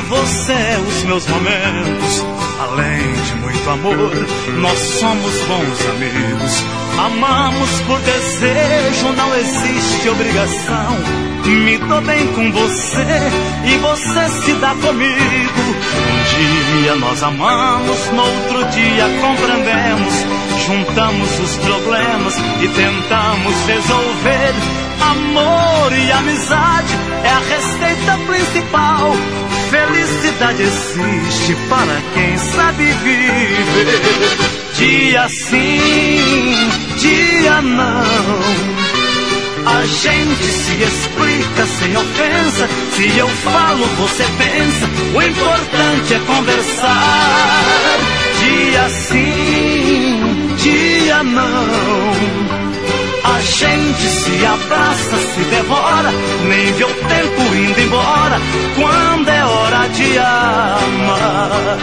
você os meus momentos. Além de muito amor, nós somos bons amigos. Amamos por desejo, não existe obrigação. Me dou bem com você e você se dá comigo. Um dia nós amamos, no outro dia compreendemos. Juntamos os problemas e tentamos resolver. Amor e amizade é a receita principal. Felicidade existe para quem sabe viver. Dia sim, dia não. A gente se explica sem ofensa. Se eu falo, você pensa. O importante é conversar. Dia sim, dia não. A gente se abraça, se devora, nem vê o tempo indo embora, quando é hora de amar.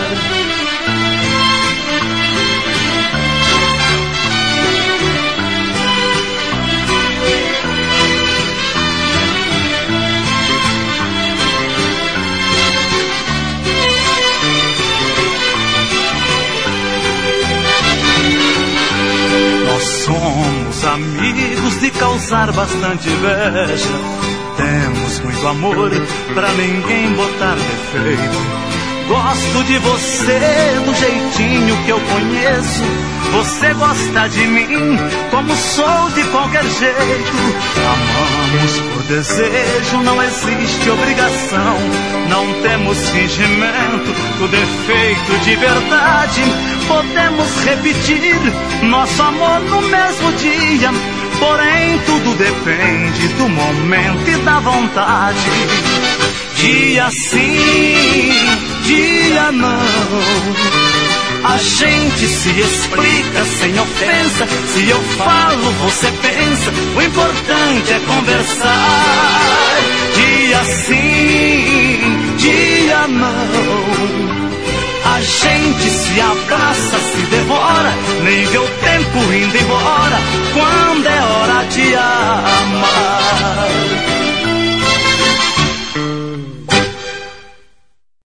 Somos amigos de causar bastante inveja. Temos muito amor pra ninguém botar defeito. Gosto de você do jeitinho que eu conheço. Você gosta de mim como sou de qualquer jeito. Amamos por desejo, não existe obrigação. Não temos fingimento, tudo é feito de verdade. Podemos repetir nosso amor no mesmo dia, porém tudo depende do momento e da vontade. Dia sim, dia não. A gente se explica sem ofensa. Se eu falo, você pensa. O importante é conversar. Dia sim, dia não. A gente se abraça, se devora, nem vê o tempo indo embora, quando é hora de amar.